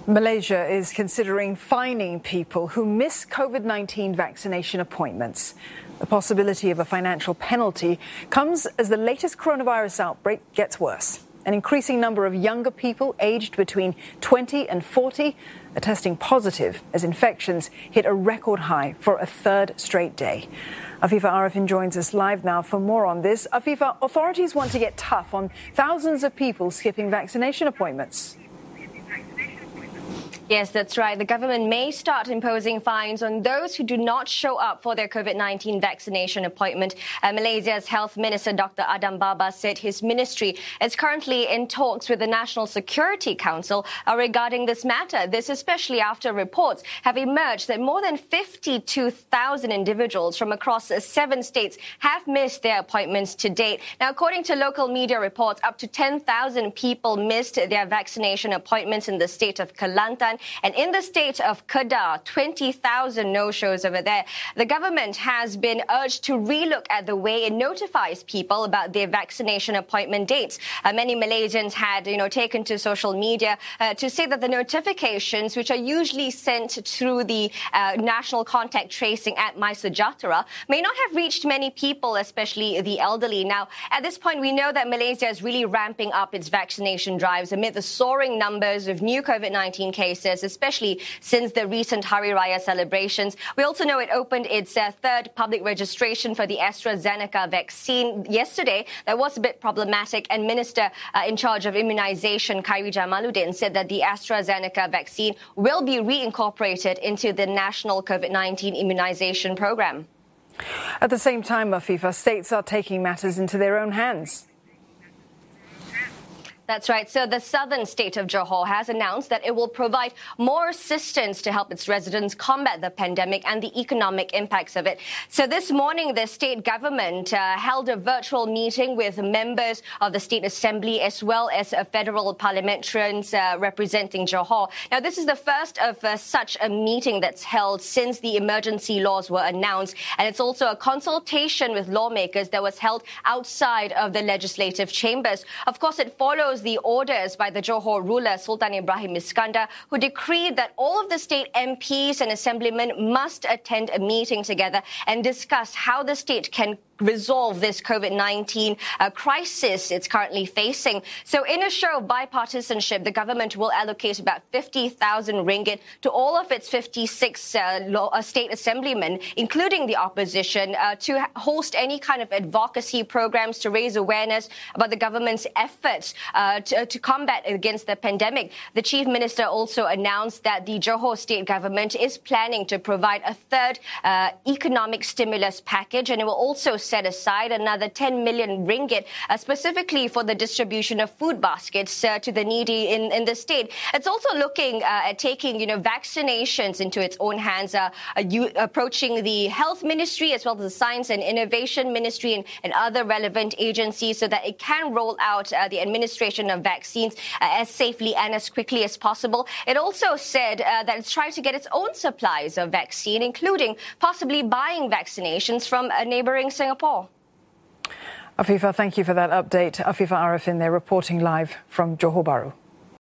Malaysia is considering fining people who miss COVID-19 vaccination appointments. The possibility of a financial penalty comes as the latest coronavirus outbreak gets worse. An increasing number of younger people aged between 20 and 40 are testing positive as infections hit a record high for a third straight day. Afifa Arifin joins us live now for more on this. Afifa, authorities want to get tough on thousands of people skipping vaccination appointments. Yes, that's right. The government may start imposing fines on those who do not show up for their COVID-19 vaccination appointment. Malaysia's Health Minister Dr. Adam Baba said his ministry is currently in talks with the National Security Council regarding this matter. This especially after reports have emerged that more than 52,000 individuals from across 7 states have missed their appointments to date. Now, according to local media reports, up to 10,000 people missed their vaccination appointments in the state of Kelantan. And in the state of Kedah, 20,000 no-shows over there. The government has been urged to relook at the way it notifies people about their vaccination appointment dates. Many Malaysians had, taken to social media to say that the notifications, which are usually sent through the National Contact Tracing at MySejahtera, may not have reached many people, especially the elderly. Now, at this point, we know that Malaysia is really ramping up its vaccination drives amid the soaring numbers of new COVID-19 cases, especially since the recent Hari Raya celebrations. We also know it opened its third public registration for the AstraZeneca vaccine yesterday. That was a bit problematic, and Minister in charge of immunization, Khairi Jamaluddin, said that the AstraZeneca vaccine will be reincorporated into the national COVID-19 immunization program. At the same time, Afifa, states are taking matters into their own hands. That's right. So the southern state of Johor has announced that it will provide more assistance to help its residents combat the pandemic and the economic impacts of it. So this morning, the state government held a virtual meeting with members of the State Assembly as well as federal parliamentarians representing Johor. Now, this is the first of such a meeting that's held since the emergency laws were announced. And it's also a consultation with lawmakers that was held outside of the legislative chambers. Of course, it follows the orders by the Johor ruler, Sultan Ibrahim Iskandar, who decreed that all of the state MPs and assemblymen must attend a meeting together and discuss how the state can resolve this COVID-19 crisis it's currently facing. So in a show of bipartisanship, the government will allocate about 50,000 ringgit to all of its 56 state assemblymen, including the opposition, to host any kind of advocacy programs to raise awareness about the government's efforts to combat against the pandemic. The chief minister also announced that the Johor state government is planning to provide a third economic stimulus package, and it will also set aside another 10 million ringgit specifically for the distribution of food baskets to the needy in the state. It's also looking at taking, vaccinations into its own hands, approaching the health ministry as well as the science and innovation ministry and other relevant agencies so that it can roll out the administration of vaccines as safely and as quickly as possible. It also said that it's trying to get its own supplies of vaccine, including possibly buying vaccinations from neighbouring Singapore. Afifa, thank you for that update. Afifa Arifin there reporting live from Johor Bahru.